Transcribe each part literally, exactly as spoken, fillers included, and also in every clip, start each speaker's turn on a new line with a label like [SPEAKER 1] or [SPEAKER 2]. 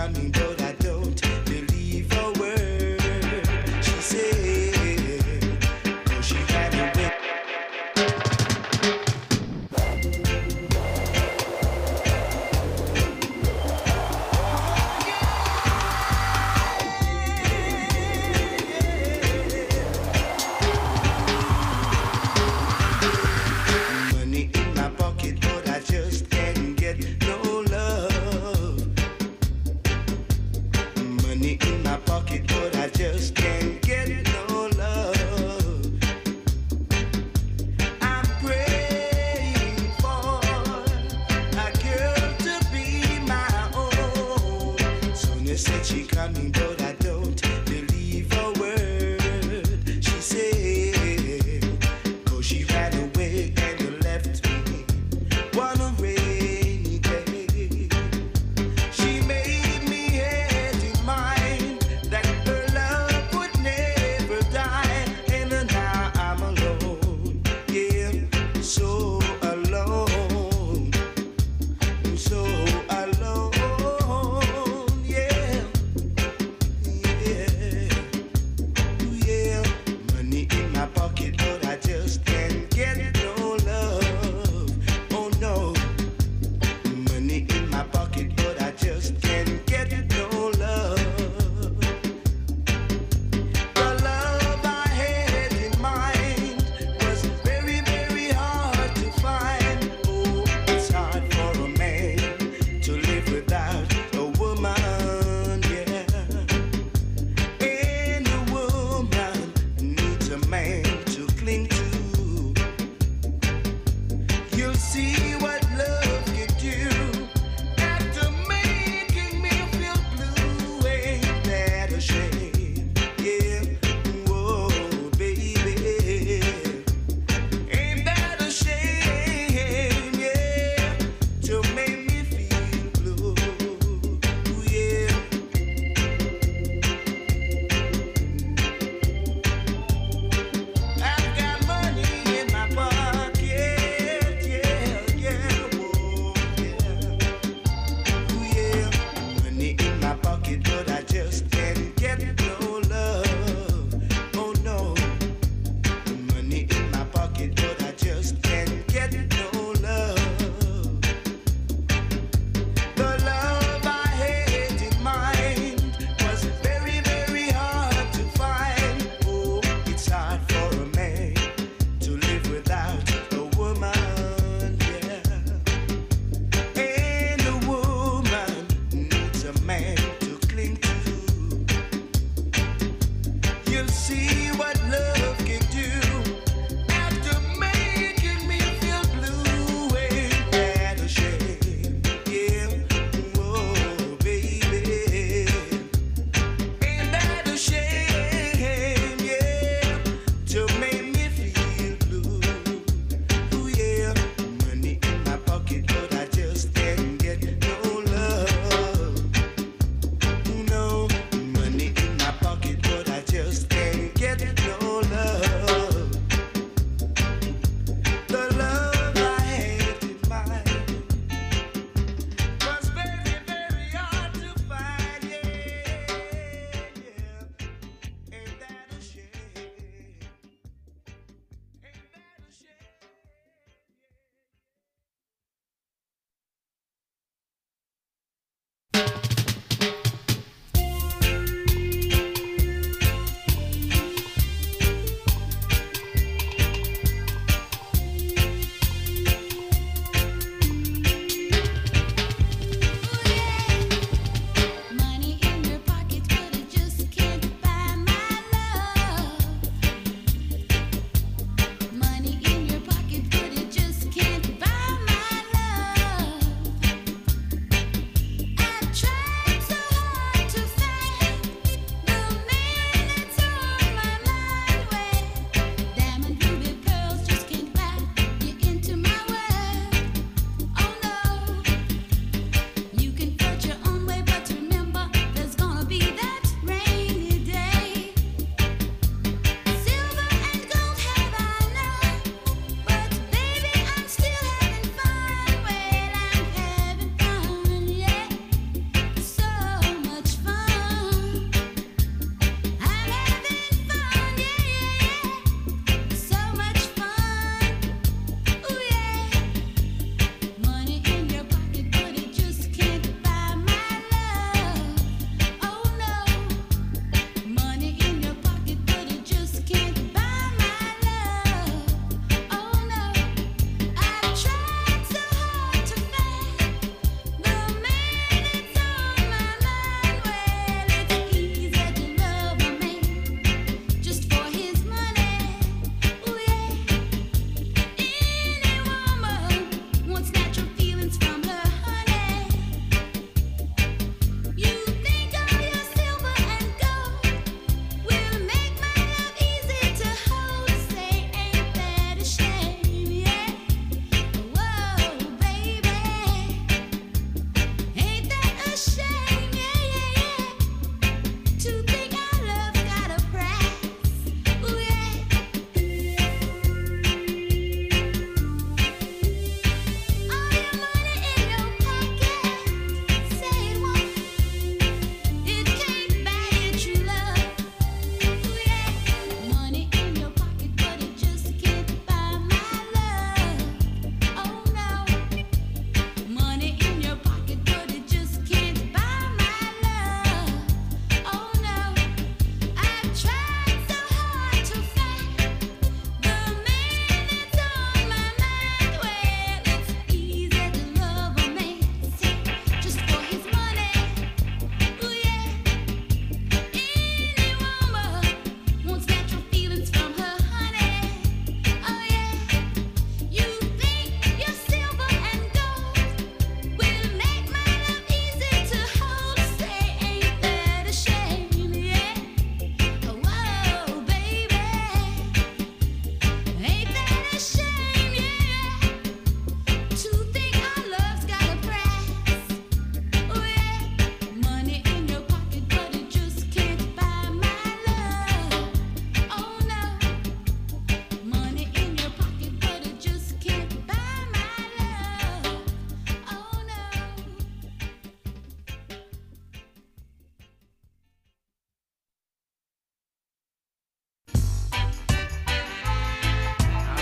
[SPEAKER 1] on me, but I don't believe a word she said. 'Cause she had a way. Money in my pocket, but I just can't get no love.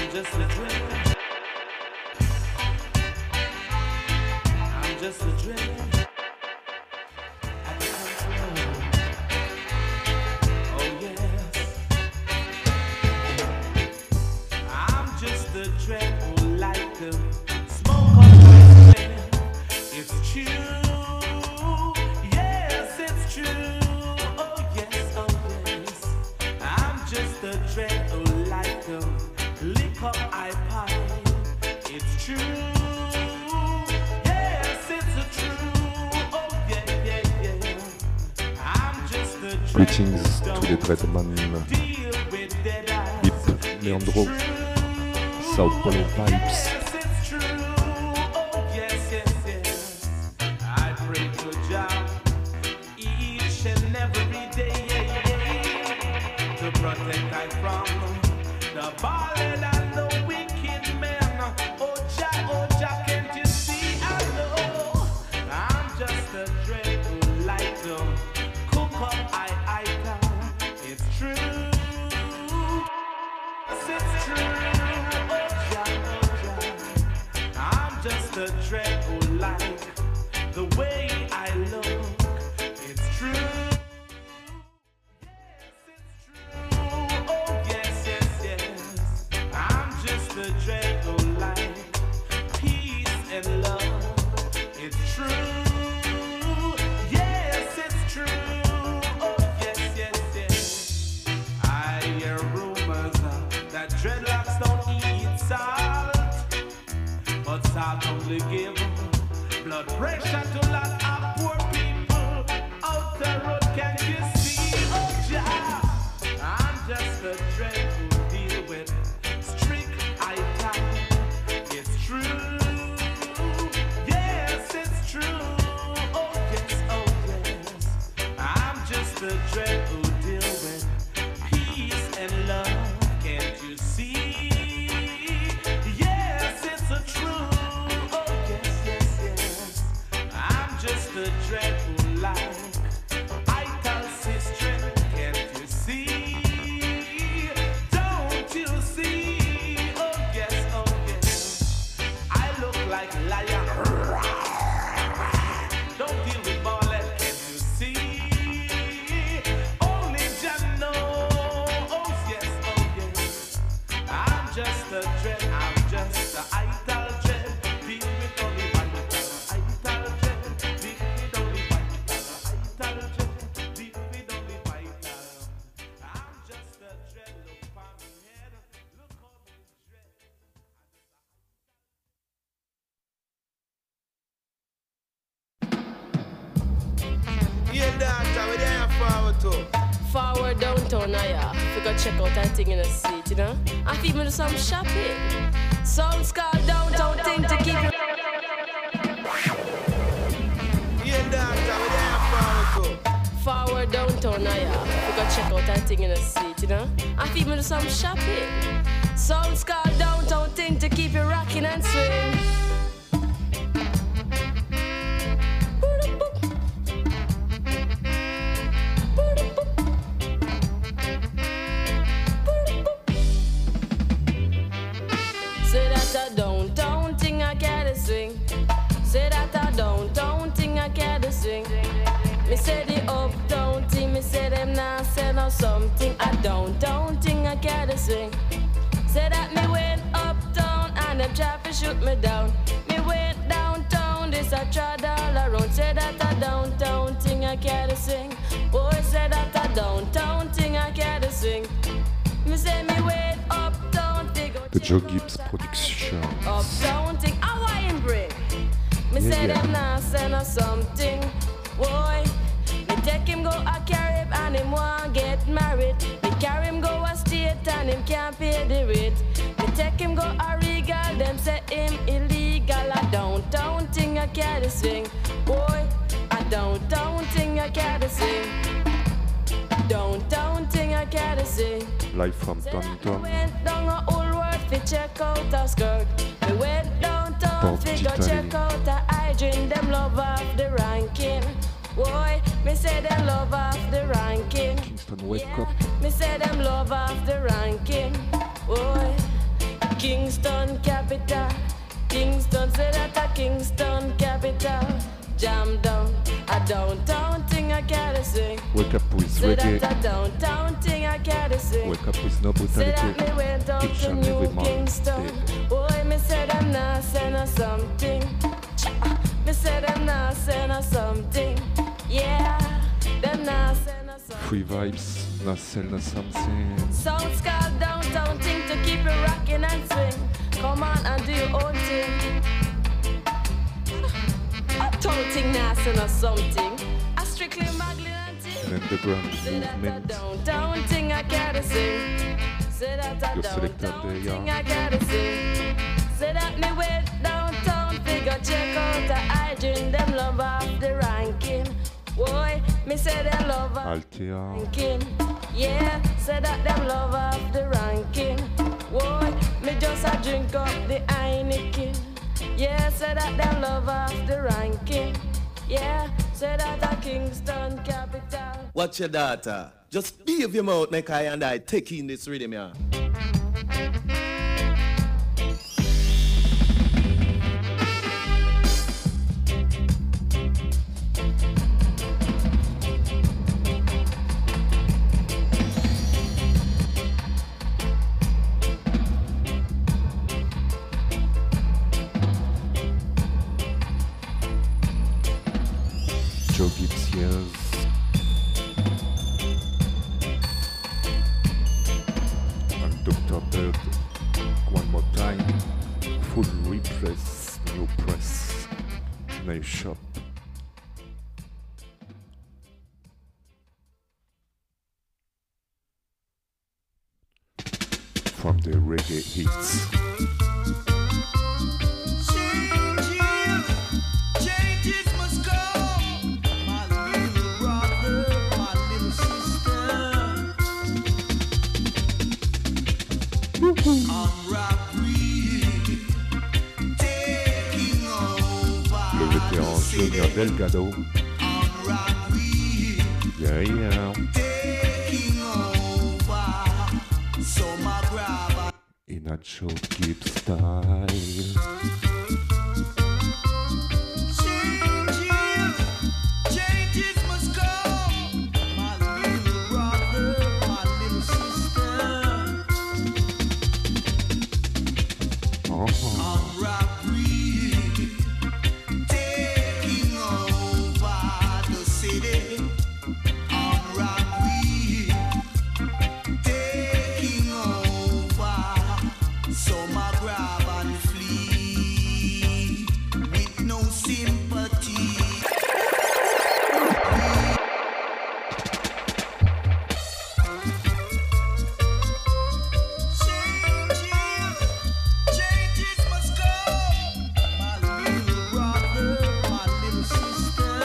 [SPEAKER 1] just a dream. I'm just a dream. Oh yes. I'm just a dreadful like a smoke on my skin. It's true. Yes, it's true. Oh yes, oh yes. I'm just a dreadful like a lick up iPod. It's true. Yes, it's a true. Oh yeah, yeah, yeah. I'm just a
[SPEAKER 2] Greetings to les Dreadman,
[SPEAKER 1] deal with dead eyes.
[SPEAKER 2] Hip, Leandro, Sao Paulo Vibes.
[SPEAKER 1] Yes, it's true. Oh yes, yes, yes. I pray for job each and every day, yeah, yeah, to protect I from the ballad and the wicked men. Oh Jah, oh Jah, can't you see? I know I'm just a dreadful light. Cook up, I, I can. It's true. Yes, it's true. Oh Jah, oh Jah, I'm just a dreadful light. The way I look, it's true. Yes, it's true. Oh yes, yes, yes. I'm just a dreadful light. Peace and love, it's true. Yes, it's true. Oh yes, yes, yes. I hear rumors uh, that dreadlocks don't eat salt, but salt only give blood pressure to lot of poor people out the road. Can you see? Oh Jah, I'm just a dreadful deal with strict eye time. It's true. Yes, it's true. Oh yes, oh yes. I'm just a dreadful deal with peace and love. Can't you see? Yes, it's a true. Oh yes, yes, yes. I'm just a dreadful like I tell sister. Can't you see? Don't you see? Oh yes, oh yes. I look like lion. Don't deal with ballad. Can't you see? Only Jah know. Oh yes, oh yes. I'm just a dread. I'm just a idle dread. Deal with only vital. Idle dread. Deal with only vital. Idle dread. Deal with only vital. I'm just a dread. Look for me head. Look how me dread. Yeah, doctor, we there forward to.
[SPEAKER 3] Forward downtown, now, yeah. We go check out that thing in the street, you know. And people do some shopping. Sounds called downtown thing to keep you.
[SPEAKER 1] Yeah, doctor, we there forward to.
[SPEAKER 3] Forward downtown, now, yeah. We go check out that thing in the street, you know. And people do some shopping. Sounds called downtown thing to keep you rocking and swing. Say that a downtown thing I gotta swing. Say that a downtown thing I gotta swing. Me say the uptown thing, me say them now say no something. A downtown thing I gotta swing. Say that me went uptown and them try to shoot me down. Me went downtown, this I tried all around. Say that a downtown thing I gotta swing. Boy, say that a downtown thing I gotta swing. Me say me went uptown, they go
[SPEAKER 2] The Joe Gibbs Production.
[SPEAKER 3] uptown thing, how I him bring? Me
[SPEAKER 2] Yeah,
[SPEAKER 3] say
[SPEAKER 2] yeah.
[SPEAKER 3] them now send us something. Boy, me take him go a Carib and him want get married. Me carry him go a state and him can't pay the rate. Me take him go a Regal, them say him illegal. A downtown thing I can't swing. Boy, a downtown thing I can't swing. Downtown thing I can't swing.
[SPEAKER 2] Live from
[SPEAKER 3] We
[SPEAKER 2] Downtown.
[SPEAKER 3] went down a old world to check out a skirt. We went downtown
[SPEAKER 2] Port
[SPEAKER 3] to go
[SPEAKER 2] Italy.
[SPEAKER 3] check out a hygiene. Them love off the ranking. Boy, me say them love off the ranking.
[SPEAKER 2] Kingston Wake
[SPEAKER 3] Yeah,
[SPEAKER 2] Up.
[SPEAKER 3] me say them love off the ranking. Boy, Kingston capital. Kingston, say that a Kingston capital. Jam down, a downtown thing I can't swing.
[SPEAKER 2] Wake up with
[SPEAKER 3] Say
[SPEAKER 2] reggae.
[SPEAKER 3] that a downtown thing I can't swing.
[SPEAKER 2] Wake up with no
[SPEAKER 3] Say
[SPEAKER 2] brutality.
[SPEAKER 3] that me went up
[SPEAKER 2] Each
[SPEAKER 3] to
[SPEAKER 2] and every
[SPEAKER 3] New
[SPEAKER 2] morning.
[SPEAKER 3] Kingston. Boy, me said I'm not saying or something. Me said I'm not saying or something. Yeah, them not saying or something.
[SPEAKER 2] Free vibes, no sell, no something.
[SPEAKER 3] Sounds called downtown thing to keep it rocking and swing. Come on and do your own thing. Uptown thing not saying or something. I strictly muggling and thing.
[SPEAKER 2] An underground
[SPEAKER 3] Say that a
[SPEAKER 2] movement.
[SPEAKER 3] downtown thing I gotta sing. Say that a
[SPEAKER 2] Your selector
[SPEAKER 3] downtown
[SPEAKER 2] there,
[SPEAKER 3] thing
[SPEAKER 2] yeah.
[SPEAKER 3] I gotta sing. Say that me wait downtown figure check out the hygiene. Them love off the ranking. Boy, me say them love off
[SPEAKER 2] Altea.
[SPEAKER 3] ranking. Yeah, say that them love off the ranking. Boy, me just a drink up the Heineken. Yeah, say that them love off the ranking. Yeah, say that a Kingston capital.
[SPEAKER 4] Watch your daughter. Just behave your mouth, make I and I take in this rhythm, yeah.
[SPEAKER 2] Joe Gibbs years. And Doctor Bird, one more time. Full repress, new press, new shop. From the reggae hits.
[SPEAKER 1] Changes must come, my little brother, my little sister. I'm rapidly taking over
[SPEAKER 2] Le vétéran
[SPEAKER 1] the
[SPEAKER 2] Junior
[SPEAKER 1] city.
[SPEAKER 2] Delgado.
[SPEAKER 1] I'm rapidly
[SPEAKER 2] Yeah, yeah.
[SPEAKER 1] taking over. So my grab
[SPEAKER 2] In a Joe Gibbs style.
[SPEAKER 1] changes, changes must come, my little brother, my little sister.
[SPEAKER 2] Uh-huh.
[SPEAKER 1] I'm rapidly taking over the city. I'm rapidly taking over. So my grab and flee with no sympathy. Changes must come, my little brother, my little sister.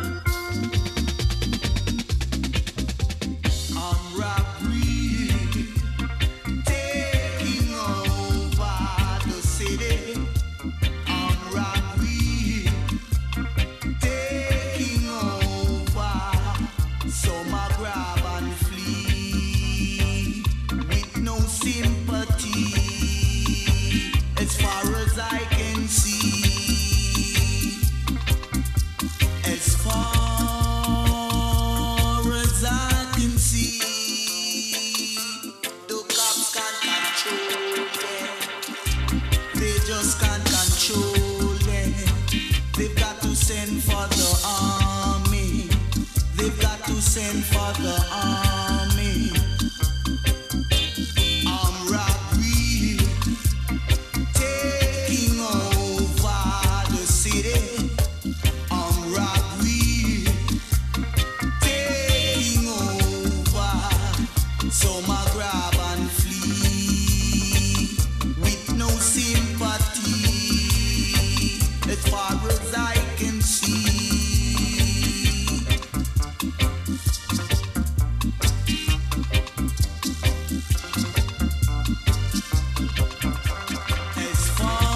[SPEAKER 1] I'm rapidly taking over the city. I'm rapidly taking over. So my grab and flee with no sympathy. As far as I can see, as far as I can see, the cops can't control them. They just can't control them. They've got to send for the army. They've got to send for the army. I'm rapidly taking over the city. I'm rapidly taking over. So my grab and flee with no sympathy. As far as I can see. As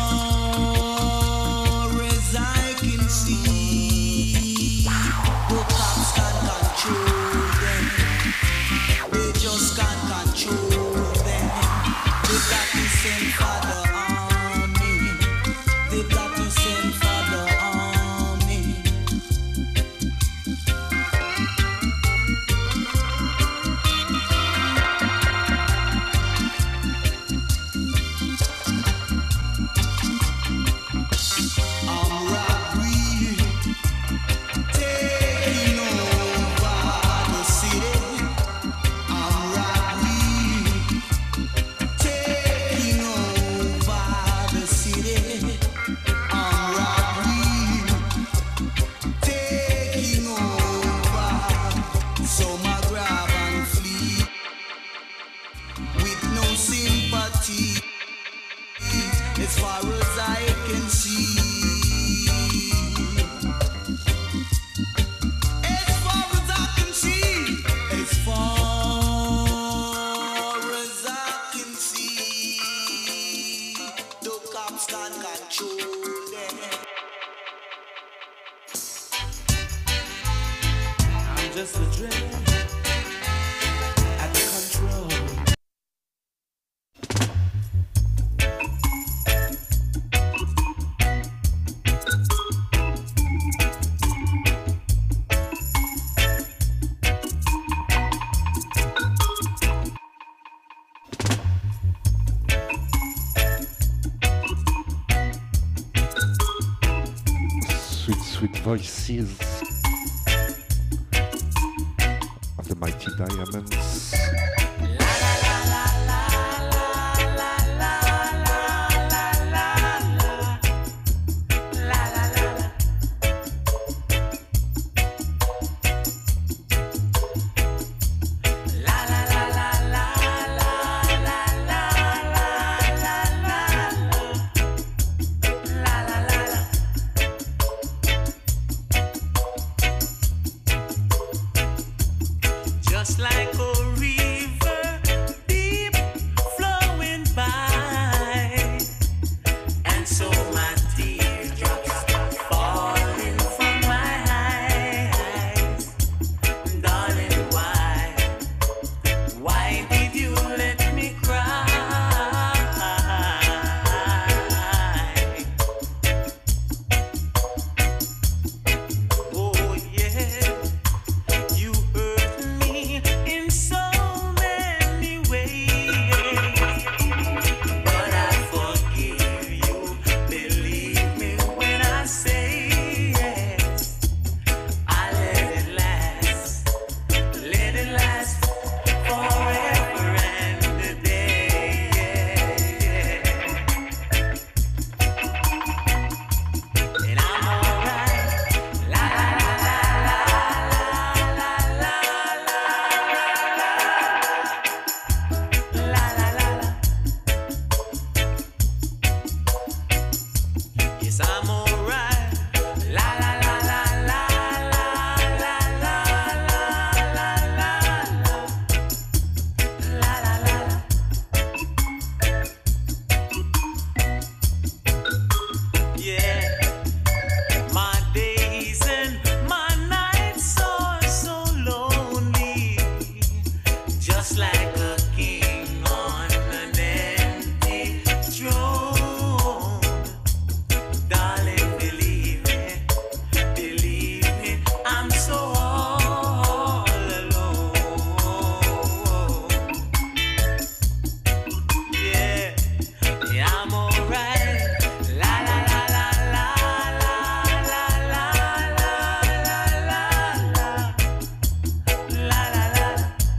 [SPEAKER 1] far as I can see, the cops can't control them. They just can't control them. They got to send for the
[SPEAKER 5] as far as I can see. As far as I can see. As far as I can see. The cops can control them.
[SPEAKER 1] I'm just a dream at the control.
[SPEAKER 2] Sweet, sweet voices of the Mighty Diamonds.
[SPEAKER 5] Just like a river deep flowing by, and so my teardrops falling from my eyes. Darling, why, why did you let me cry? Oh yeah, you hurt me in so many ways, but I forgive you. Believe me when I say yes. I let it last, let it last forever and a day. And I'm alright. La la la la la la la la la. Yes, I'm alright. La la la la la la la la la la la la la la. Yeah, my days and my nights are so lonely, just like a king on an empty throne. Darling, believe me, believe me, I'm so all alone. Yeah, yeah, I'm alright. La la la la la la la la la la la la la la.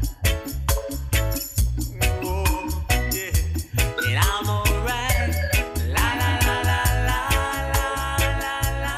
[SPEAKER 5] Oh yeah, and I'm alright. La la la la la la la la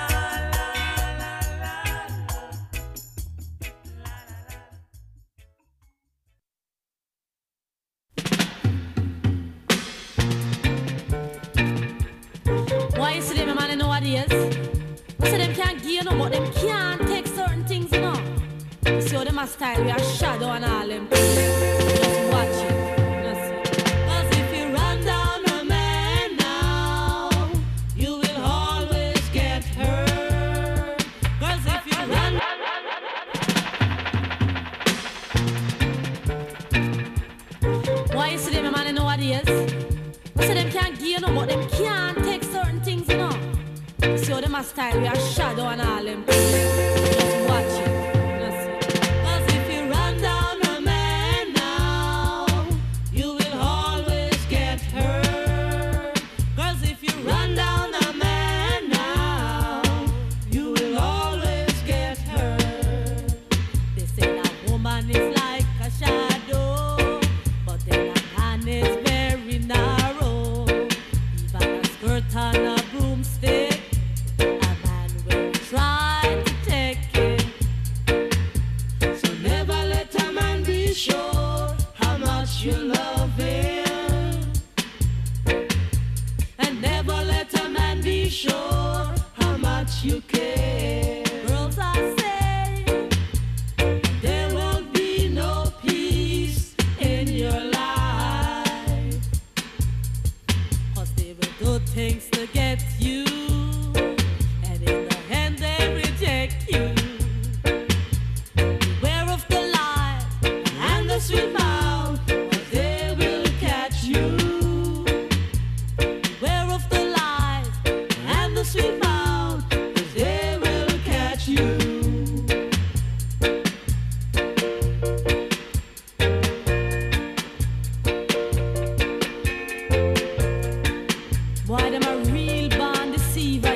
[SPEAKER 3] Why you see them man nowadays? You see them can't give no, but them can't take certain things, you know. You see how them a style, we are shadow and all them things. Just watch it. You see. 'Cause if you run down a man now, you will always get hurt. 'Cause if you run Why you see them man nowadays? You see them can't give no, but them can't take certain things, you know. You see how them a style, we are shadow and all them things. Just watch it. You see. 'Cause if you run down a man now, you will always get hurt. 'Cause if you run down a man now, you will always get hurt. They say that woman is like a shadow, but then a man is very narrow. Even a skirt on a broomstick, a man will try sure how much you care. Girls, I say there won't be no peace in your life, 'cause they will do things to get you, and in the end they reject you. Beware of the lie and the sweet mouth, 'cause they will catch you. Beware of the lies and the sweet mouth, 'cause they will catch you. Boy, them a real born deceiver.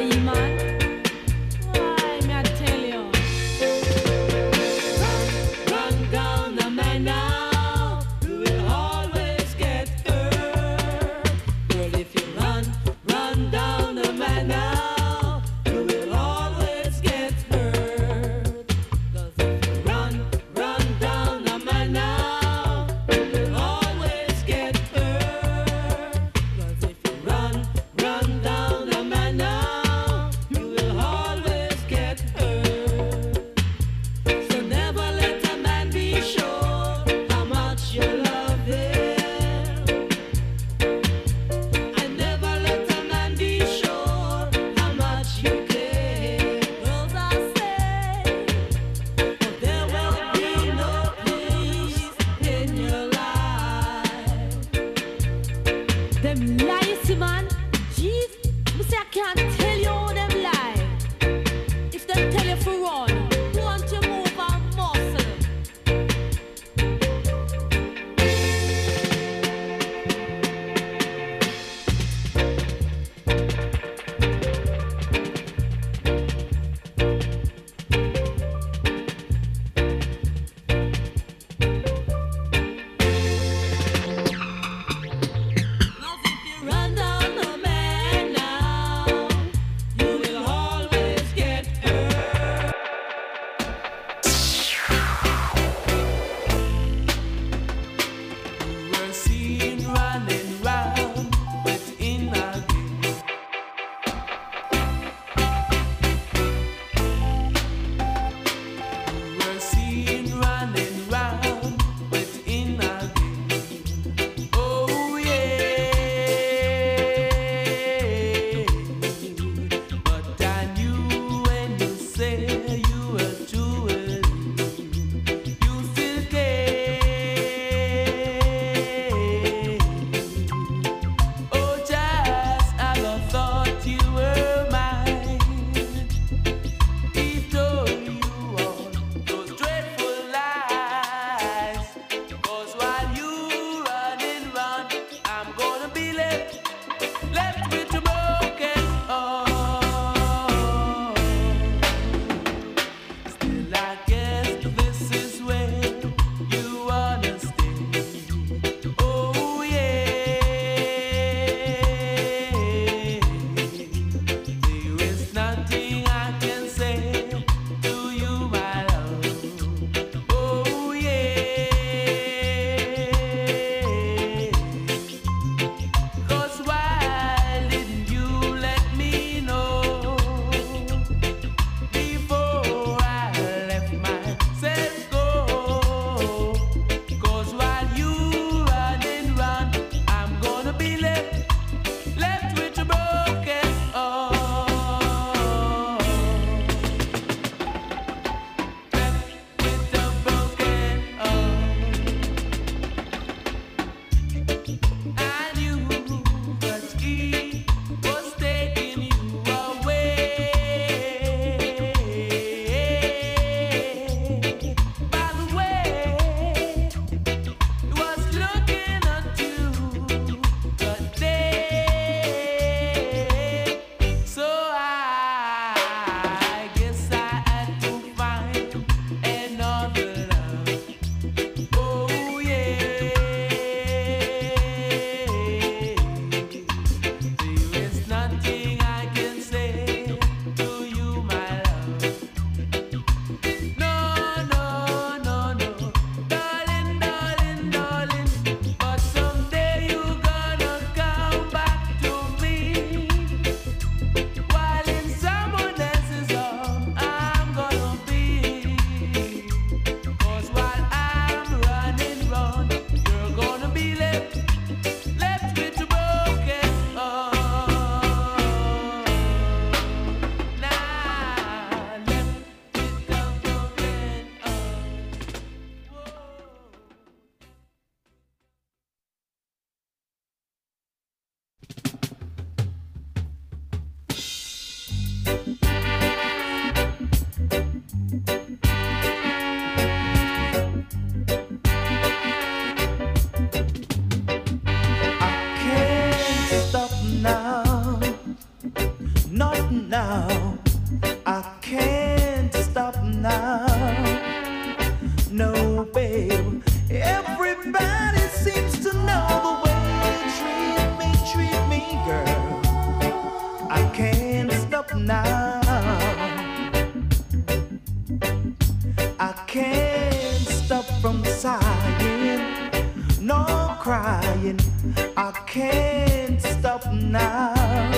[SPEAKER 6] can't stop now.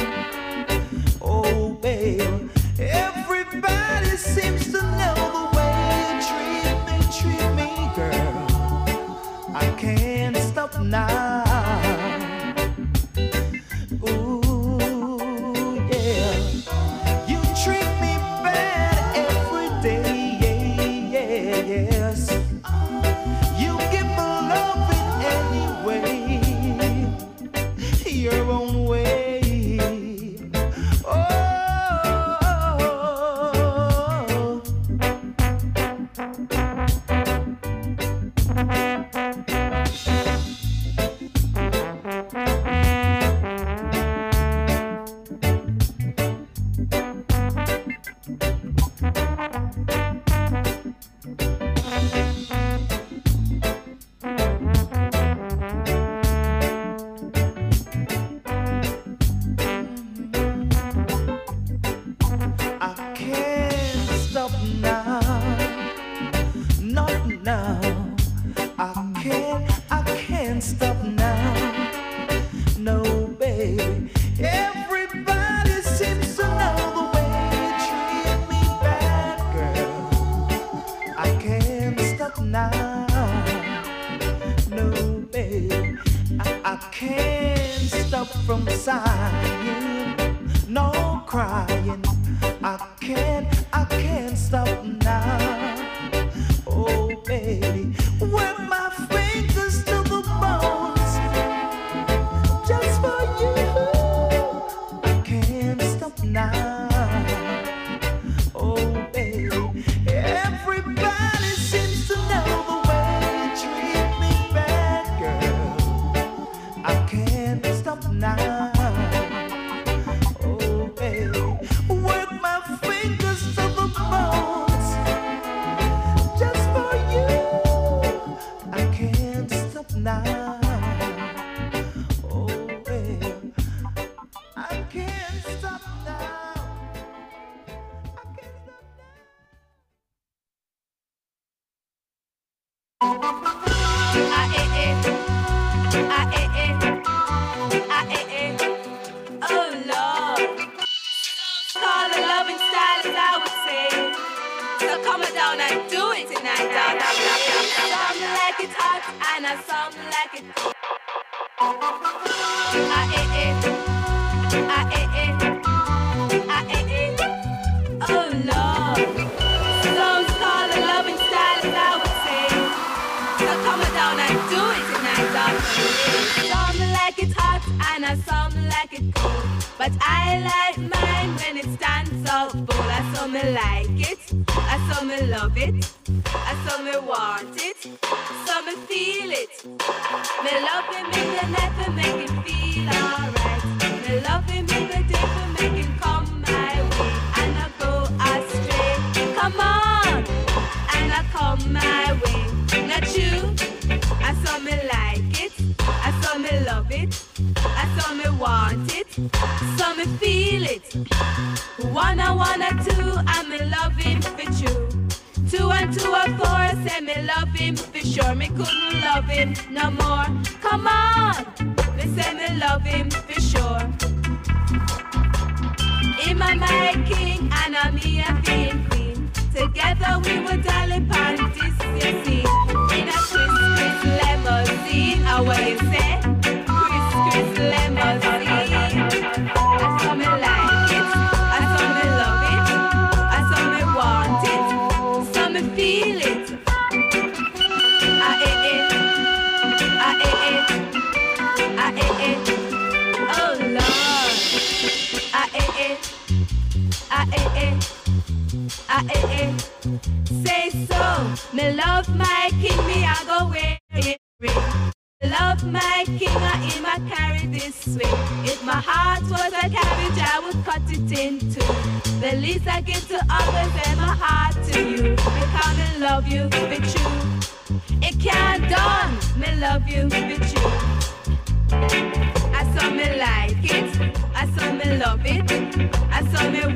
[SPEAKER 6] Oh, babe, everybody seems to know the way you treat me, treat me, girl. I can't stop now. Ooh, yeah. You treat me bad every day, yeah, yeah, yes. You give me love in any way, your own way.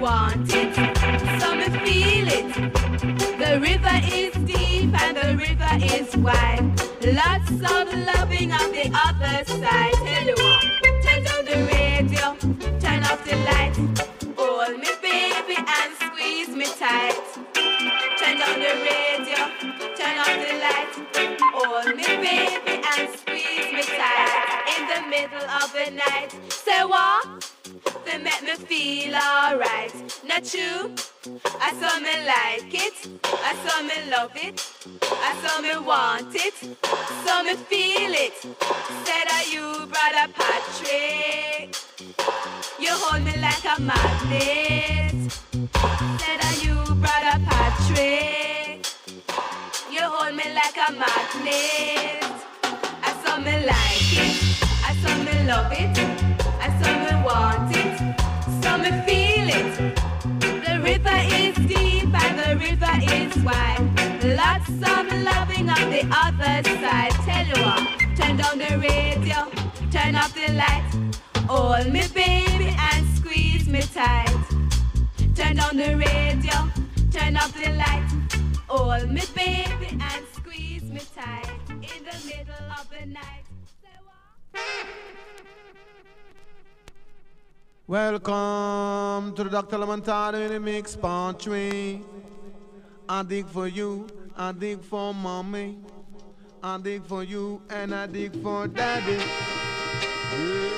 [SPEAKER 7] The river is deep and the river river is wide. Lots of loving on the other side. Tell you what, turn down the radio, turn off the light. Hold me baby and squeeze me tight. Turn down the radio, turn off the light. Hold me baby and squeeze me tight. In the middle of the night. Say what? They make me feel alright. Not you. I saw me like it. I saw me love it. I saw me want it. Saw me feel it. Said are you, brother Patrick? You hold me like a magnet. Said are you, brother Patrick? You hold me like a magnet. I saw me like it. I saw me love it. I saw me want it. Saw me feel it. The river is deep and the river is wide. Lots of loving on the other side. Tell you what, turn down the radio, turn off the light. Hold me baby and squeeze me tight. Turn down the radio, turn off the light. Hold me baby and squeeze me tight. In the middle of the night. Say what?
[SPEAKER 8] Welcome to the Doctor Lamentado in the mix part three. I dig for you, I dig for mommy. I dig for you and I dig for daddy. Yeah.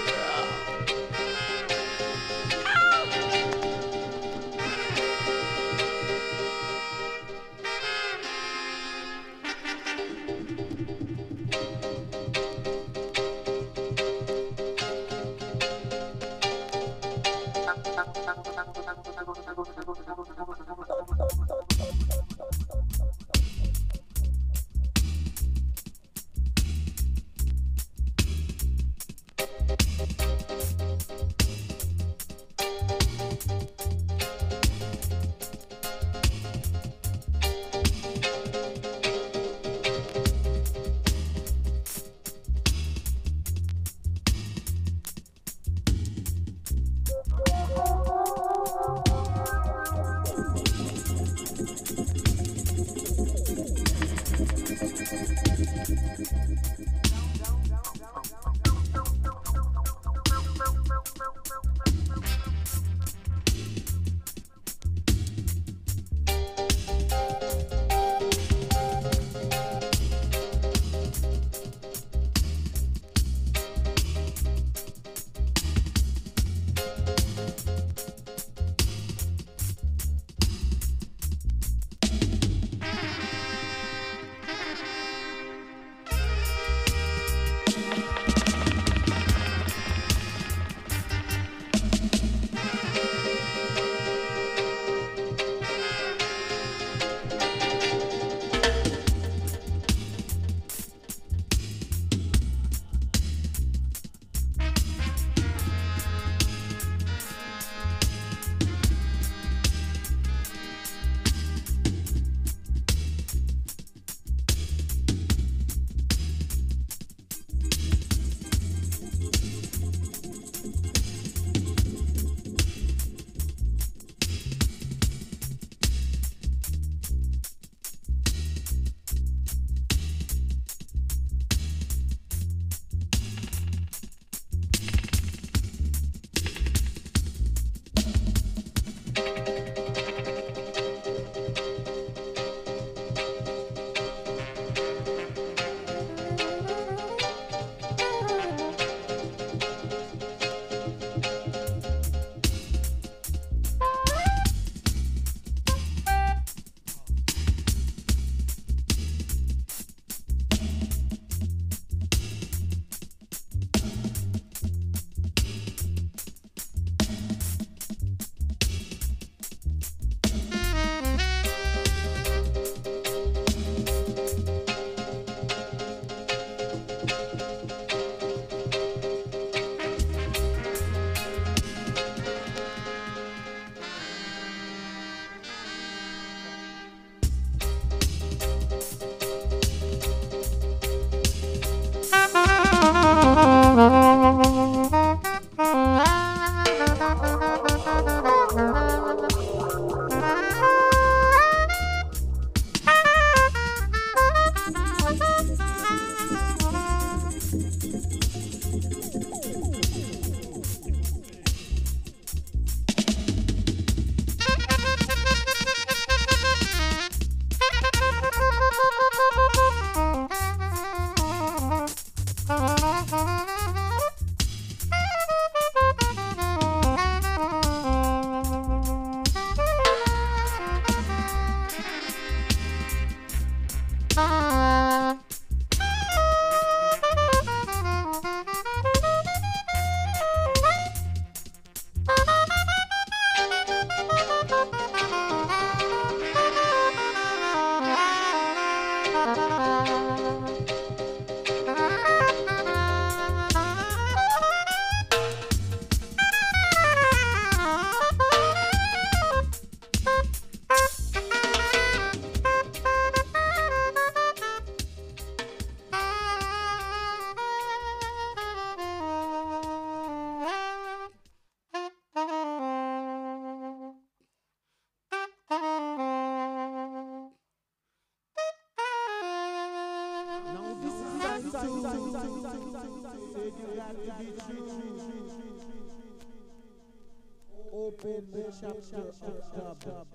[SPEAKER 6] Open the chapter of dub.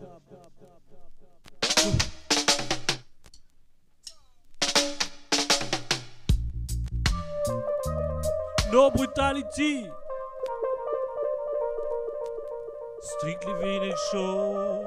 [SPEAKER 9] No brutality. Strictly Vintage Show.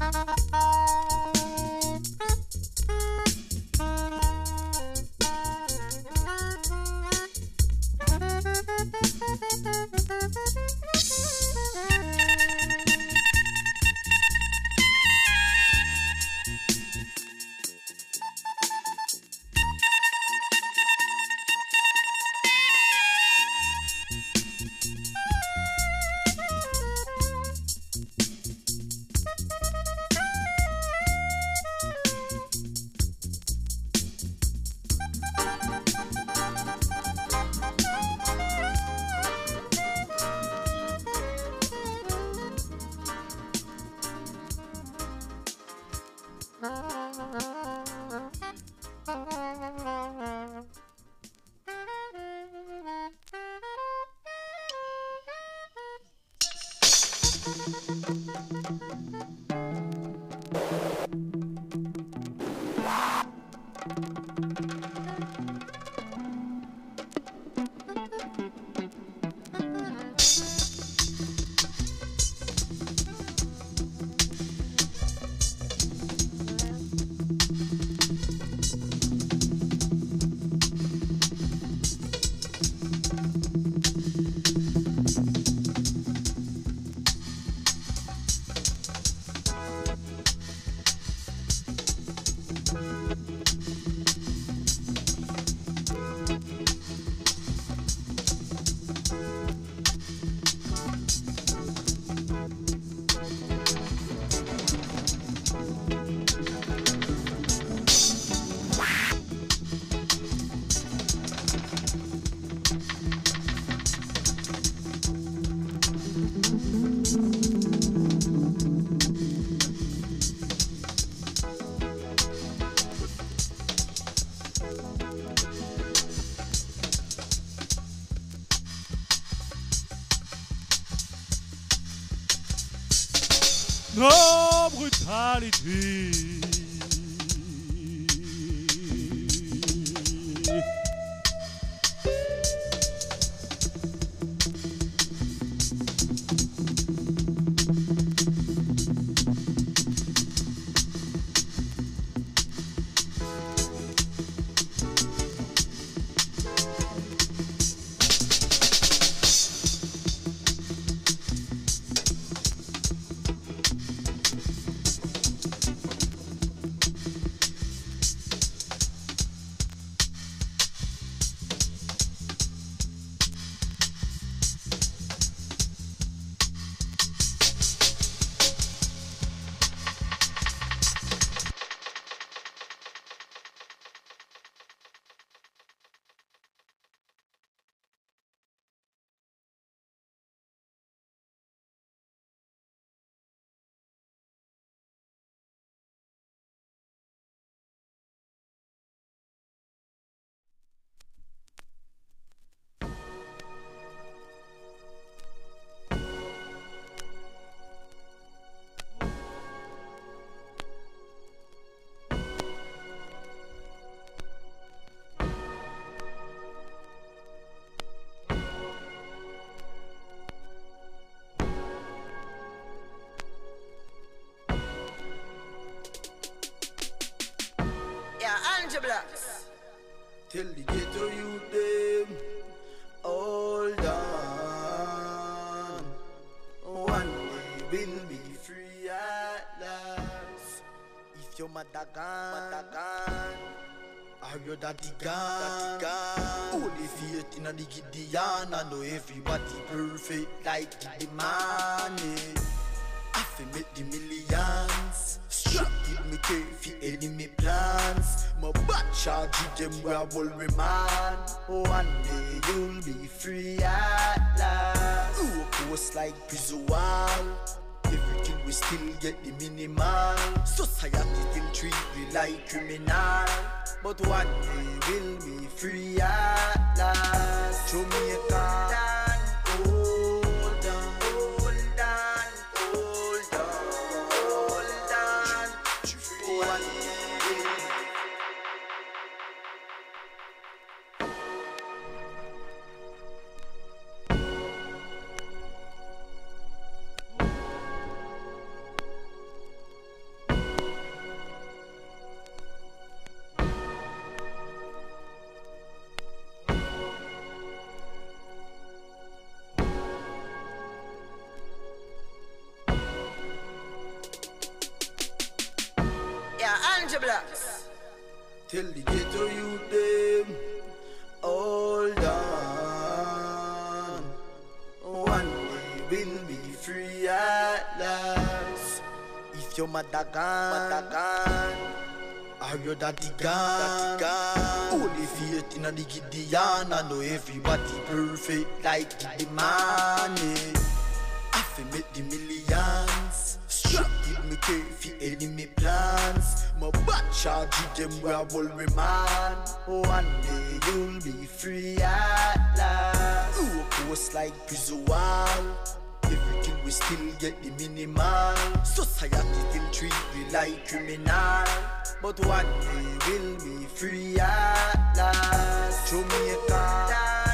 [SPEAKER 9] No brutality.
[SPEAKER 10] Blacks. Tell the ghetto youth them, hold on. One day we'll be free at last. If your mother gone, mother gone, or your daddy gone, gone. Only faith in the Gideon. I know everybody perfect like the money. I fi make the millions. Strap give me care for enemy plans. My bad charge them where I will remand. One day you'll be free at last. Ooh, post like prison wall. Everything we still get the minimal. Society still treat we like criminal. But one day we'll be free at last. Jamaica. Ganja Blacks. Tell the ghetto youth them, hold on. One day we'll be free at last. If your mother gone, mother gone, or your daddy gone, gone. Only faith in the Gideon. I know everybody perfect like the money. I feel make the millions. Strap give me care for enemy plans. My bad charge them where I will remand. One day you'll be free at last. You post like prison wall. Everything we still get the minimal. Society still treat we like criminal. But one day we'll be free at last. Jamaica.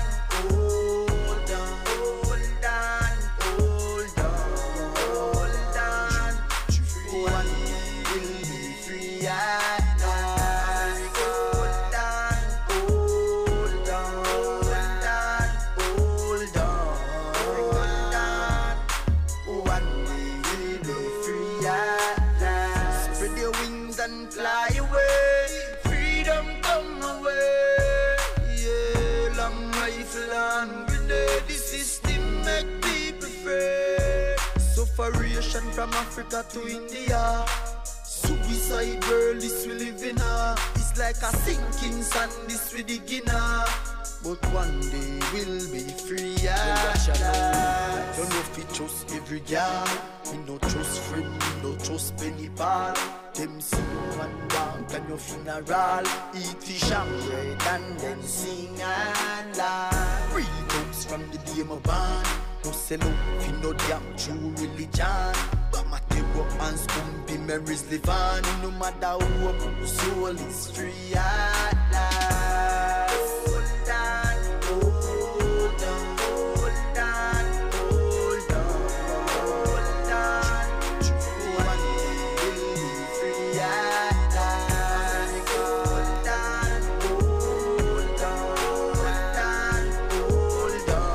[SPEAKER 10] From Africa to India, suicide world this we live in. uh. It's like a sinking sand this we dig in. uh. But one day we'll be free at last. Don't know if we trust every girl. We no trust friend, we no trust penny pal. Them see you and bank and your funeral. Eat fish and bread and then sing and laugh. Free comes from the day my band. No sell out, fi no damn true religion. But my table and spoon be memories live on. No matter who, the soul is free at last. Hold on, hold on, hold on, hold on, hold on. One day we'll be free at last. Hold on, hold on, hold on, hold on.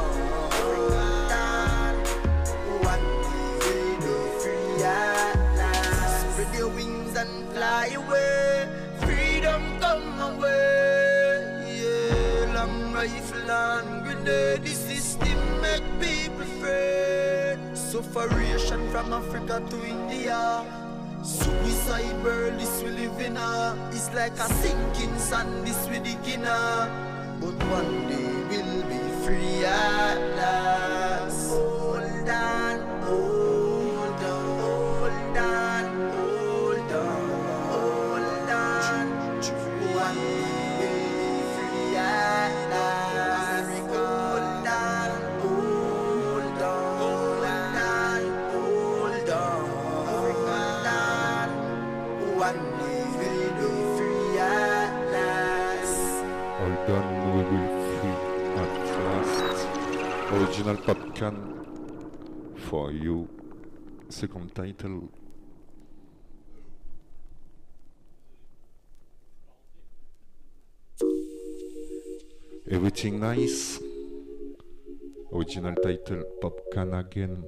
[SPEAKER 10] Fly away, freedom come away. Yeah, long rifle and grenade. The system make people afraid. Sufferation from Africa to India. Suicide world this we live in. uh. It's like a sinking sand this we dig in. uh. But one day we'll be free at last. Hold on, hold on, hold on.
[SPEAKER 2] We will free at last. Original Popcan for you. Second title. Everything nice. Original title Popcan again.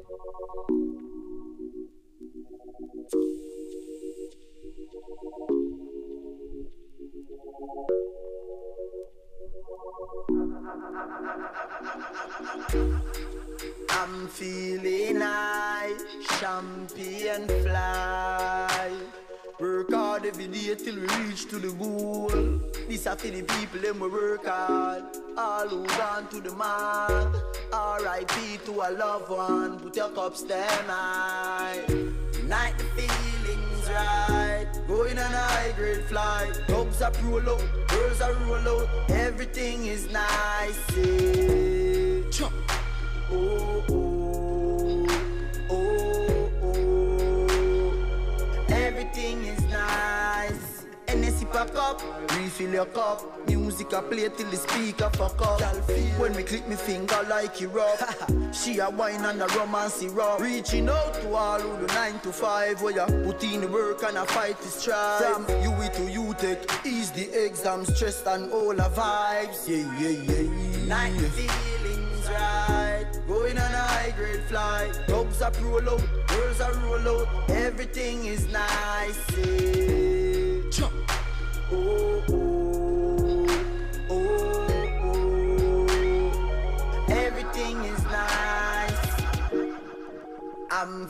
[SPEAKER 10] I'm feeling high, champion fly. Work hard every day till we reach to the goal. This are for the people them we work hard. All who gone to the mark. R I P to a loved one. Put your cups down high. Night the feelings right. Going on a high grade flight. Dogs are roll out, girls are roll out. Everything is nice. Yeah. Chop. Oh, oh, oh, oh. Everything is nice. N S C pack up, refill your cup. Music I play till the speaker fuck up. When me click me finger like it rough. She a wine and a romance rough. Reaching out to all who do nine to five. Where you put in the work and I fight the strife. From U E to U Tech, ease the exam, stress and all the vibes. Yeah, yeah, yeah. Night feelings right. Going on a high grade flight. Dogs are roll out, girls are roll out. Everything is nice. Yeah.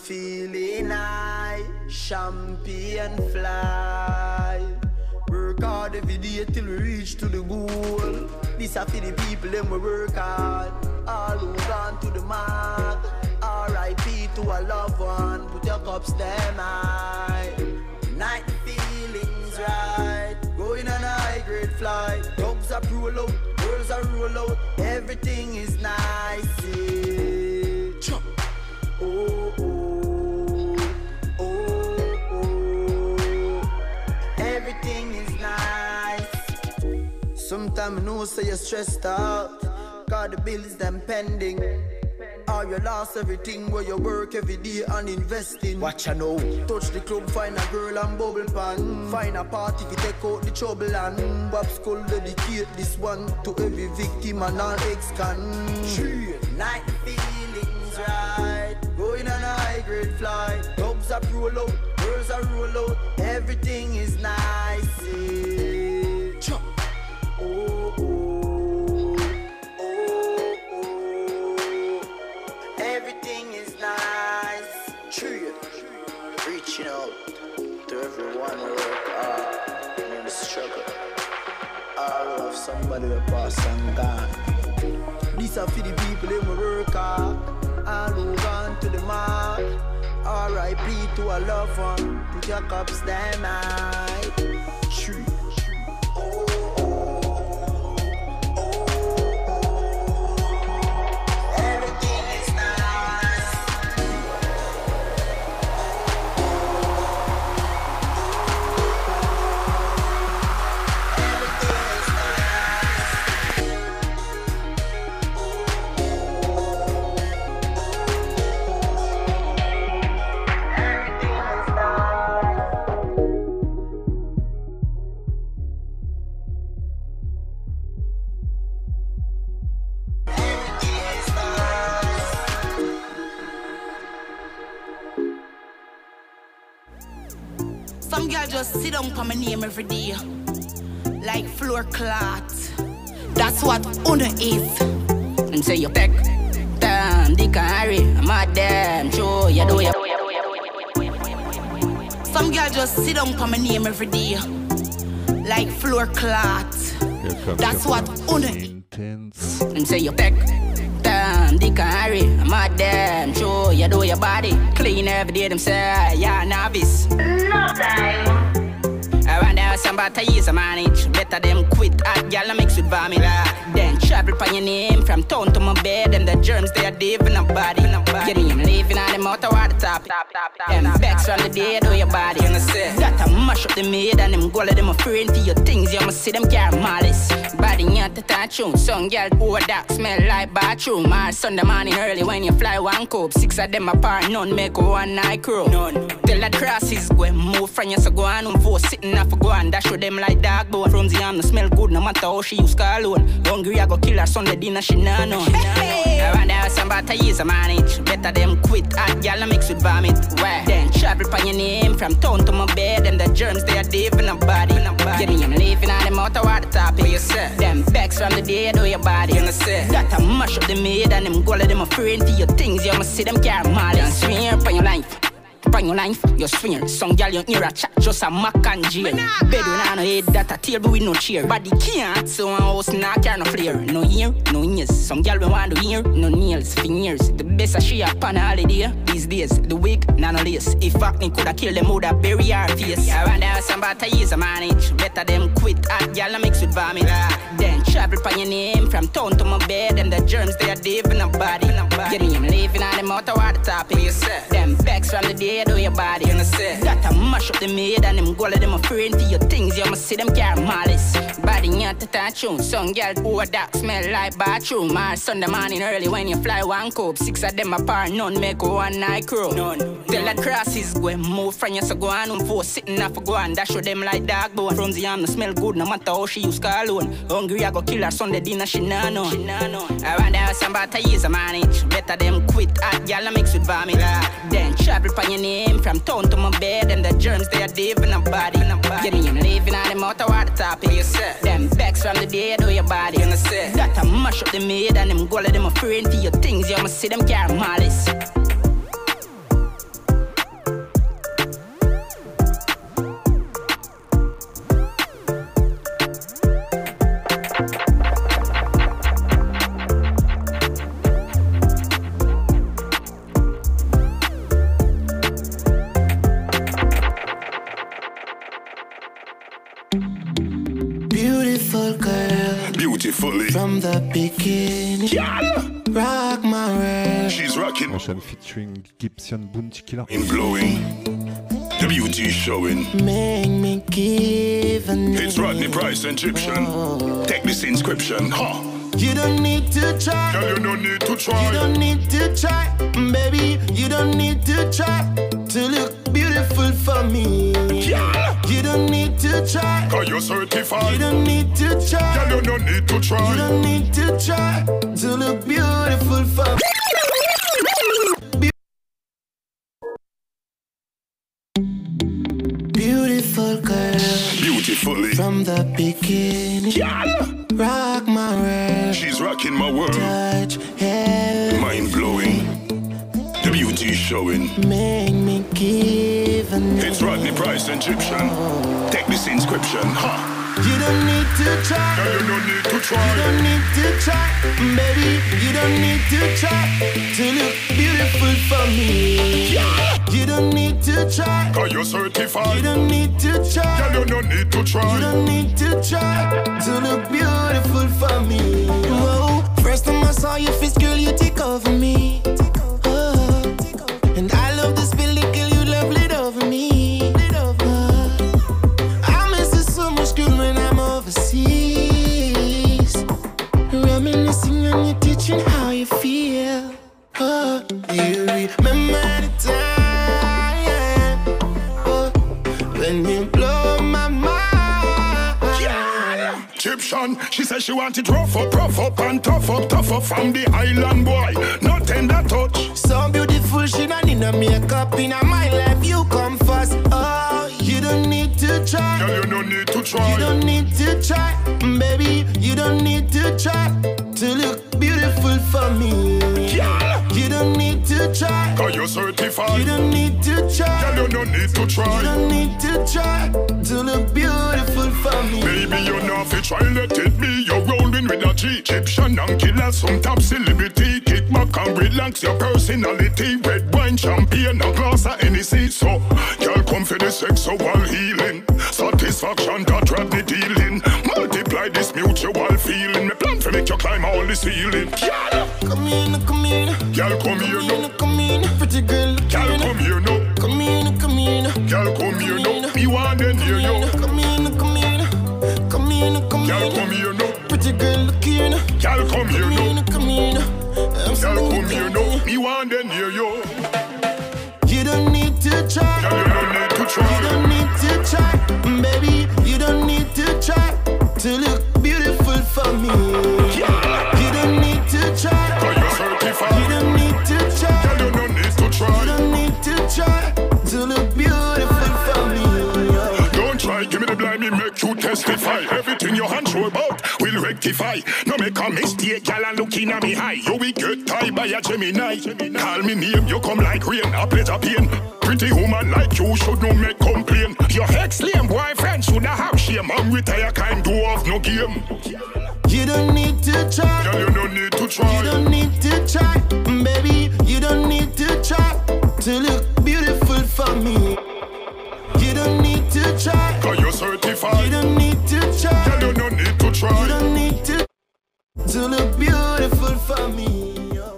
[SPEAKER 10] feeling high, champion fly. Work hard every day till we reach to the goal. This are for the people them we work hard. All who gone to the mark. R I P to a loved one. Put your cups them high. Night feelings right. Going on a high grade flight. Dogs are roll out, girls are roll out. Everything is nice. Yeah. Oh, oh, oh, oh. Everything is nice. Sometimes I know say you're stressed out. Got the bills them pending. Or you lost everything where you work every day and investing. Watch ya know. Touch the club, find a girl and bubble pan. Find a party if you take out the trouble and Bob Skull dedicate this one to every victim and all ex-con. Night feelings right. Going on a high grade flight. Dogs are roll out, girls are roll out. Everything is nice. Yeah. Oh, oh, oh, oh. Everything is nice. True. Reaching out to everyone who work hard in the struggle. All of somebody who pass and gone. These are for the people who work hard. All who gone to the mark. R I P to a loved one. Put your cups down high. True.
[SPEAKER 11] Some girl just sit down for my name every day, like floor clot. That's what honor is. And say you peck, damn, Dick and Harry, I'm a damn show you do ya. Some girl just sit down for my name every day, like floor clot. That's what honor is. And say you peck, damn, Dick and Harry, I'm a damn show you do your body clean every day. Them say yeah, novice. No time. I wonder how somebody use a manage. Better them quit at y'all mix with vomit. Then travel by your name from town to my bed. And the germs they are deep in a body. Your name living on the motor water top. Them backs from the dead or your body. Gotta mash up the maid and them go let them afraid to your things. You must see them carry malice. Body not the tune. Some girl over that smell like bathroom. Or Sunday morning early when you fly one cup. Six of them apart, none make one night crew. None. Till that grass is going move from you so go on and for sitting off go and dash with them like dog bone. From the arm no smell good no matter how she use car alone. Hungry I go kill her Sunday dinner she nah know. I wonder how somebody use a manage. Better them quit at y'all mix with vomit. Why? Then travel by your name from town to my bed. And the germs they are deep in a body. Your name living on the motor water top. You say them backs from the dead or your body. You say gotta mash up the maid and them go let them afraid to your things. You must see them carry malice. Smear upon your life. Upon your life, you swear. Some gal you hear a chat, just a mac and jail. Bed when I no head that a table with no chair. Body can't, so one house nah carry no flare. No ear, no ears. Some gal we want to hear, no nails, fingers. The best a she upon a holiday. These days, the wig, nah no lace. If acne coulda kill them, woulda bury her face. I wonder how somebody use a manage. Better them quit at gal mix with vomit. Then travel by your name from town to my bed. And the germs they are deep in a body. Your name living on the motor water top. You say them backs from the dead or your body. You say gotta mash up the maid and them go let them afraid to your things. You must see them carry malice. Body not the tune. Some girl over that smell like bathroom. Or Sunday morning early when you fly one cup. Six of them apart, none make one night crew. None. Till that grass is going move from you so go on and for sitting off go and dash with them like dog bone. From the arm no smell good no matter how she use car alone. Hungry I go kill her Sunday dinner she nah know. I wonder how somebody use a manage. Better them quit at y'all mix with vomit. Then travel by your name from town to my bed. And the germs they are deep in a body. Your name living on the motor water top. You say them backs from the dead or your body. You say gotta mash up the maid and them go let them afraid to your things. You must see them carry malice.
[SPEAKER 6] Beautiful girl.
[SPEAKER 12] Beautifully.
[SPEAKER 6] From the beginning.
[SPEAKER 12] Yeah.
[SPEAKER 6] Rock my world.
[SPEAKER 12] She's rocking.
[SPEAKER 2] Prochaine featuring Gibson Bounty Killer.
[SPEAKER 12] In blowing. The beauty showing.
[SPEAKER 6] Make me give a name.
[SPEAKER 12] It's Rodney Price, Egyptian.
[SPEAKER 6] Oh.
[SPEAKER 12] Take this inscription. Huh.
[SPEAKER 6] You don't need to try.
[SPEAKER 12] Girl, you don't need to try.
[SPEAKER 6] You don't need to try. Baby, you don't need to try to look beautiful for me.
[SPEAKER 12] Yeah.
[SPEAKER 6] You don't need to try.
[SPEAKER 12] Cause you're certified.
[SPEAKER 6] You don't need to try.
[SPEAKER 12] Girl, you don't need to try.
[SPEAKER 6] You don't need to try to look beautiful for me. Beautiful girl.
[SPEAKER 12] Beautifully.
[SPEAKER 6] From the beginning.
[SPEAKER 12] Yeah.
[SPEAKER 6] Rock my world.
[SPEAKER 12] She's rocking my world.
[SPEAKER 6] Touch heaven.
[SPEAKER 12] Mind blowing. The beauty showing.
[SPEAKER 6] Make me give a name.
[SPEAKER 12] It's Rodney Price, Egyptian. Take this inscription. Huh.
[SPEAKER 6] You don't need to try.
[SPEAKER 12] Girl, you don't need to try.
[SPEAKER 6] You don't need to try. Baby, you don't need to try to look beautiful for me.
[SPEAKER 12] Yeah.
[SPEAKER 6] You don't need to try.
[SPEAKER 12] Cause you're certified.
[SPEAKER 6] You don't need to try.
[SPEAKER 12] Girl, you don't need to try.
[SPEAKER 6] You don't need to try to look beautiful for me. Whoa, first time I saw your face, girl, you take over me. Oh, and I love this feeling, girl, you love it over me. Oh, I miss it so much, girl, when I'm overseas. Reminiscing on you, teaching how you feel. Oh, you remember the time, oh, when you blow my mind.
[SPEAKER 12] Yeah. Egyptian, she said she wanted rough up, rough up and tough up, tough up from the island boy. No tender touch.
[SPEAKER 6] So beautiful, she don't need no makeup in my life. You come first. Oh, you don't need to try.
[SPEAKER 12] Girl, you don't need to try.
[SPEAKER 6] You don't need to try, baby. You don't need to try to look beautiful for me.
[SPEAKER 12] Yeah.
[SPEAKER 6] You don't need to try.
[SPEAKER 12] Cause you're certified.
[SPEAKER 6] You don't need to try.
[SPEAKER 12] Girl, you don't need to try.
[SPEAKER 6] You don't need to try to look beautiful for me.
[SPEAKER 12] Baby, you know if you try, let it be. You're rolling with a G. Egyptian and killer, some top celebrity. Kick back and relax your personality. Red wine, champagne, a glass of Hennessy. So, girl, come for the sexual healing. Satisfaction that trap the dealing. Multiply this mutual feeling. Me plan to make you climb all the ceiling. Girl,
[SPEAKER 6] come here, come here.
[SPEAKER 12] Girl, come here now.
[SPEAKER 6] Come here, pretty girl.
[SPEAKER 12] Girl, come here now.
[SPEAKER 6] Come here, come here.
[SPEAKER 12] Girl, come here now. Me want to hear you.
[SPEAKER 6] Come here, come here. Come here, come here.
[SPEAKER 12] Girl, come here now.
[SPEAKER 6] Pretty girl, look here.
[SPEAKER 12] Girl, come here now.
[SPEAKER 6] Come here,
[SPEAKER 12] Girl, come here now. Me want to hear you.
[SPEAKER 6] You don't need to try.
[SPEAKER 12] Girl, you don't need to try.
[SPEAKER 6] You don't need to try, baby. You don't need to try to look beautiful for me.
[SPEAKER 12] Yeah.
[SPEAKER 6] You don't need to try.
[SPEAKER 12] Cause you're certified.
[SPEAKER 6] You don't need to try.
[SPEAKER 12] Girl, you don't need to try.
[SPEAKER 6] You don't need to try to look beautiful for me.
[SPEAKER 12] Don't try, give me the blind, me make you testify. Everything your hands show about will rectify. No make a mistake, girl, and looking at me high. You will get tied by a Gemini. Call me name, you come like rain, a pleasure pain. Pretty woman like you should no make complain. Your ex-lame boyfriend should have shame. I'm retire, kind do off no game.
[SPEAKER 6] You don't need to try.
[SPEAKER 12] Girl, you don't need to try.
[SPEAKER 6] You don't need to try, baby. You don't need to try to look beautiful for me. You don't need to try.
[SPEAKER 12] Cause you're certified.
[SPEAKER 6] You don't need to try.
[SPEAKER 12] Girl, you don't need to try.
[SPEAKER 6] You don't need to to look beautiful for me.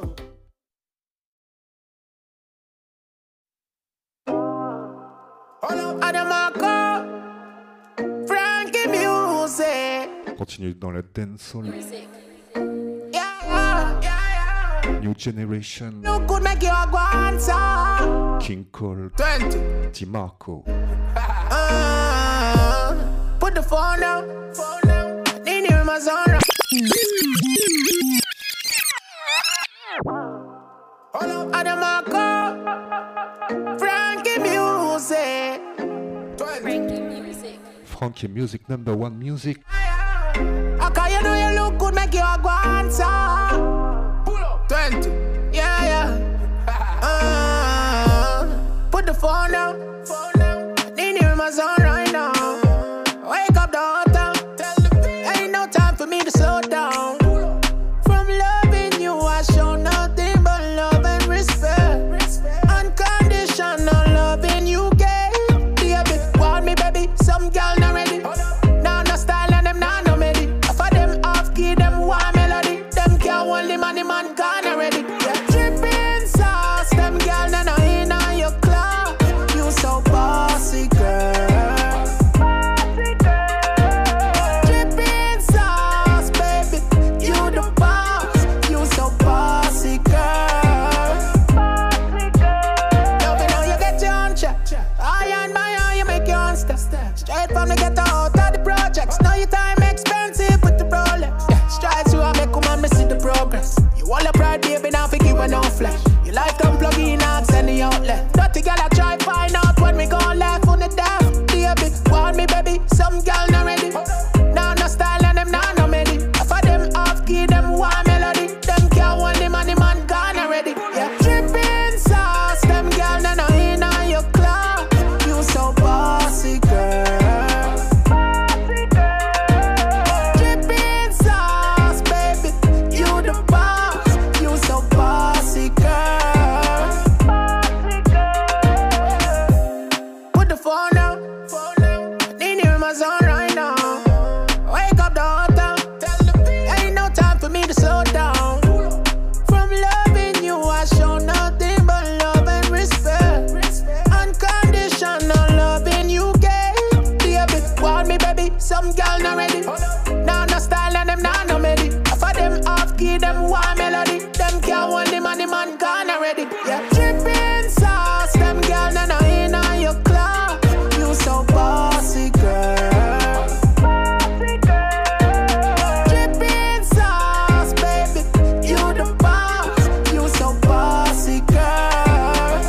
[SPEAKER 6] Frankie Music.
[SPEAKER 2] On continue dans la dancehall.
[SPEAKER 6] Yeah, yeah, yeah.
[SPEAKER 2] New Generation.
[SPEAKER 6] You could make your answer.
[SPEAKER 2] King Cole.
[SPEAKER 6] twenty.
[SPEAKER 2] DiMarco.
[SPEAKER 6] Uh, put the phone down. Phone down. Need you in my zone. Hold up, Adamarco. Frankie Music.
[SPEAKER 3] Frankie Music.
[SPEAKER 2] Frankie Music, number one music.
[SPEAKER 6] Okay, you know you look good, make you a go answer. Pull up. twenty. Yeah, yeah. Uh, put the phone down. Phone down. Need you in my zone right now. Wake up the hotel. Tell the people. Ain't no time for me to slow down. From loving you, I show nothing but love and respect. respect. Unconditional loving you gave. Baby, want me, baby. Some girl not ready. Now no style and them now no ready. Straight from the ghetto out of the projects. Now your time expensive with the Rolex. Yeah, strides you make come and me see the progress. You all a pride, baby, now fi give her no flesh. Your life come plug in and send the outlet. Dirty girl I try find out when we gon' left on the death. Baby, want me baby, some girl not ready. Now no style and them now no medi. Half of them off key, them one melody. Them can't want the money man gone already. Yeah, dripping sauce, them girl no no in on your club. You so bossy girl. Dripping sauce, baby, you the boss. You so bossy girl. Put the phone down. Need you in my zone right now. Wake up the whole town. Ain't no time for me to slow down. From loving you, I show nothing but love and respect. Unconditional loving you gave. Baby, want me, baby. Some girl not ready. Now no style and them now no medi. Half of them off key, them one melody. Them can't want the money man gone already. Yeah, dripping sauce. Them girl no no in on your club. You so bossy girl. Dripping sauce, baby. You the boss. You so bossy girl.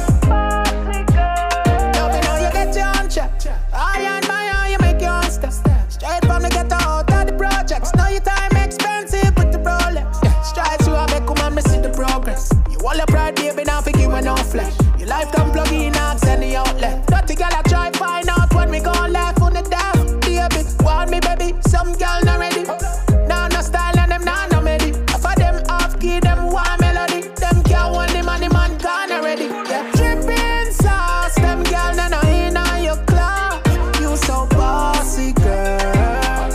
[SPEAKER 6] Love it how you get your own check. I and my eye, you make your own step. Straight from the ghetto out of the projects. Now your time expensive with the Rolex. Yeah, strides you have come and me see the progress. You all a pride, baby, now fi give her no flesh. Your life come plug in and send the outlet. Dirty girl I try find out when we gon' left on the death. Baby, want me baby, some girl not ready. Now no style and them now no medi. Half of them off key, them one melody. Them can't want the money man gone already. Yeah, dripping sauce, them girl no no in on your club. You so bossy girl.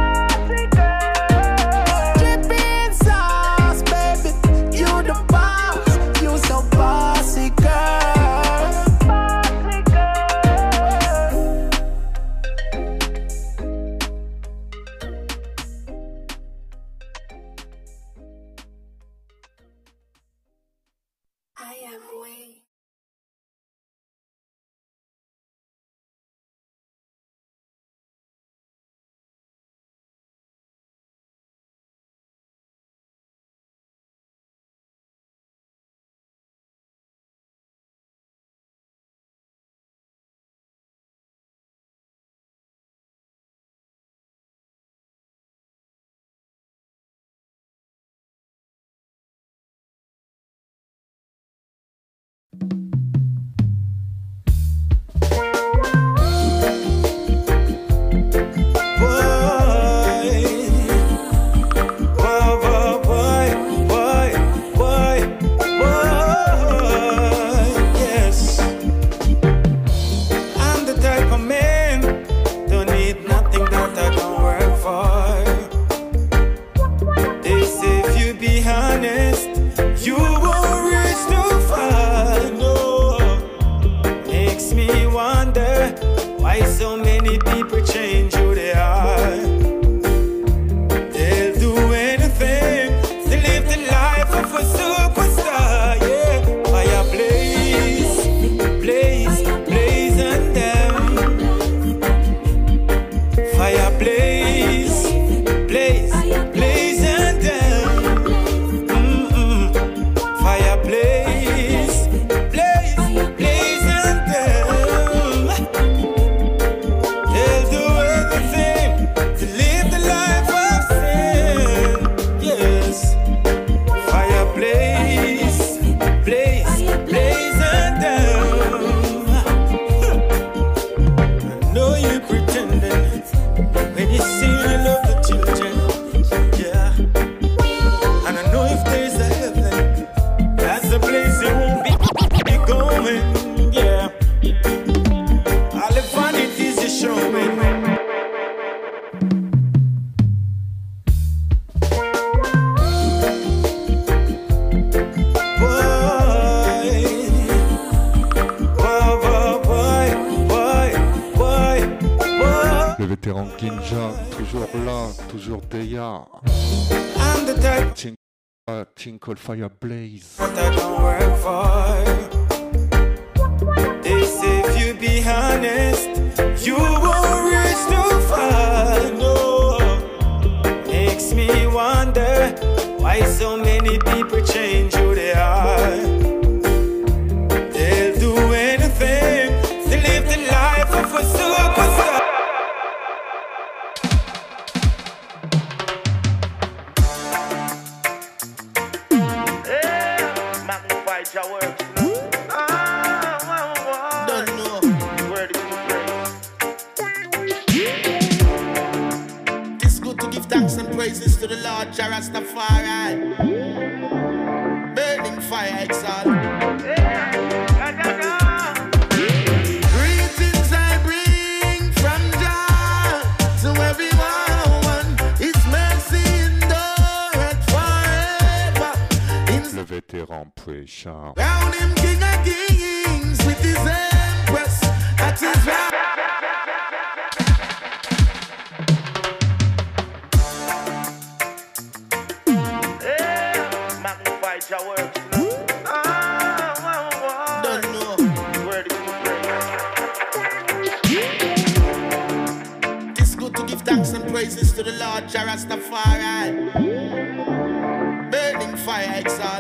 [SPEAKER 6] Dripping sauce, baby, you the boss. You so bossy girl.
[SPEAKER 7] I am way.
[SPEAKER 2] Kinja, toujours là, toujours Deya. Think, uh, Tinkle Fire Blaze.
[SPEAKER 5] What I don't work for. They say if you be honest, you won't
[SPEAKER 1] people change who they are. They'll do anything to live the life of a superstar.
[SPEAKER 10] Yeah, magnify your works. Don't know where the good. It's good to give thanks and praises to the Lord Jah Rastafari. Burning fire exalt. Greetings I bring from Jah to everyone. His mercy endureth forever.
[SPEAKER 2] Le vétéran Pressure.
[SPEAKER 10] Round him king of kings with his empress at his right. Magnify your works. Don't know where the good. It's good to give thanks and praises to the Lord Jah Rastafari. Burning fire exalt.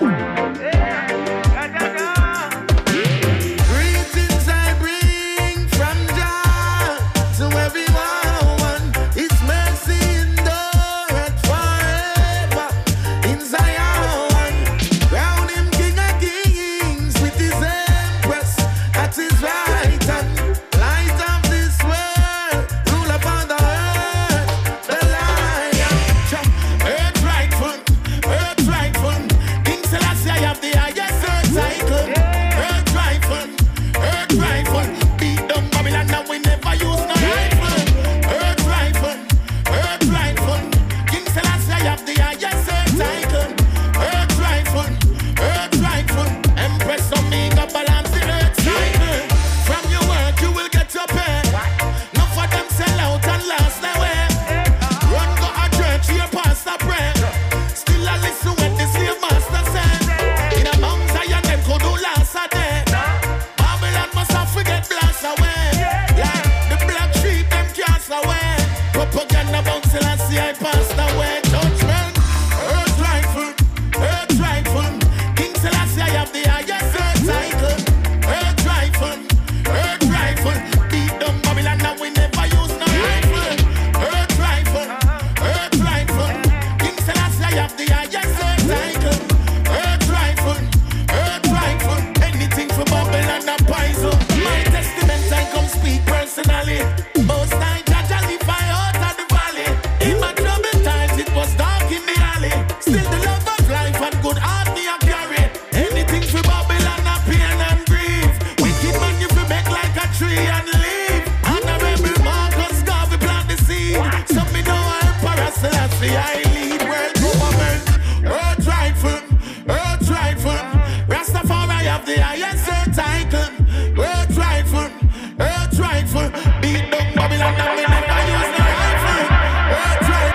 [SPEAKER 10] Greetings I bring from Jah to everyone. His mercy endureth forever in Zion. Crown him king of kings with his empress at his right hand. Light of this world, rule upon the earth, the lion. Earth rightful, earth rightful. King Selassie I have the highest earth cycle. Earth rifle, earth rifle. Beat down Babylon and we never use no rifle. Earth rifle, earth rifle. King Selassie I have the highest earth cycle. Earth rifle, earth rifle. Empress Omega balance the earth cycle. From your work you will get your pay. Enough for them sell out and last their way. Run go a church, hear pastor pray. Still I listen when the slave master said. In a Mount Zion them could do last a day. Babylon must have forget blast away. Like the black sheep them cast away. Propaganda about Selassie I passed away. Judgment, earth rifle, earth rifle. King Selassie I have the highest earth cycle. Earth rifle, earth rifle. Beat down Babylon and we never use no rifle. Earth rifle, earth rifle. King Selassie I have the highest earth cycle. Earth rifle, earth rifle. Anything for Babylon and poison. My testament I come speak personally. Most I judge I live I out of the valley. In my troubled times it was dark in the alley. Still the love of life and good heart me a carry. Anything for Babylon and pain and grief. Wicked man you fi make like a tree and leave. Honorable Marcus Garvey plant the seed. Some me know Emperor Selassie I lead world government. Earth rifle, earth rifle. Rastafari have the highest earth cycle. Earth rifle, earth rifle. Beat down Babylon and we never use no rifle. Earth rifle.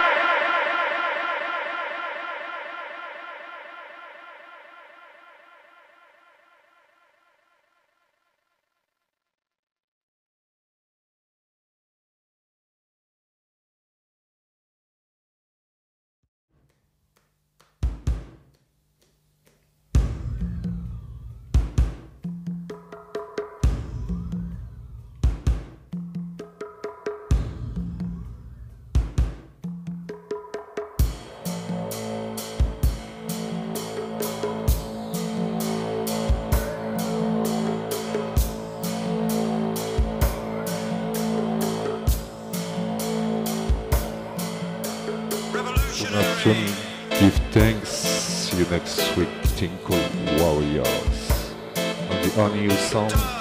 [SPEAKER 2] Action, give thanks. See you next week, Tinkle Warriors. On the On You sound.